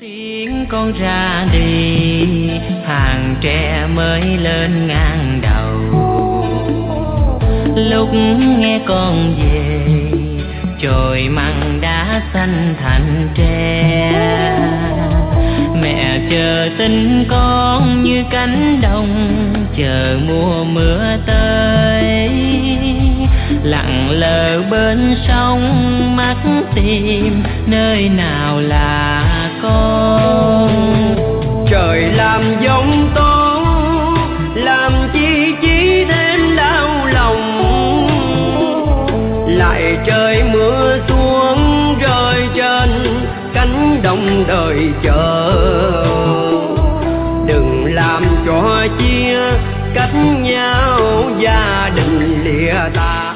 tiếng con ra đi, hàng tre mới lên ngang đầu. Lúc nghe con về, chồi măng đã xanh thành tre. Mẹ chờ tin con như cánh đồng, chờ mùa mưa tới. Lặng lờ bên sông mắt tìm, nơi nào là con. Trời làm giông tố, làm chi chỉ thêm đau lòng. Lại trời mưa xuống rơi trên cánh đồng đời chờ. Đừng làm cho chia cách nhau, gia đình lìa ta.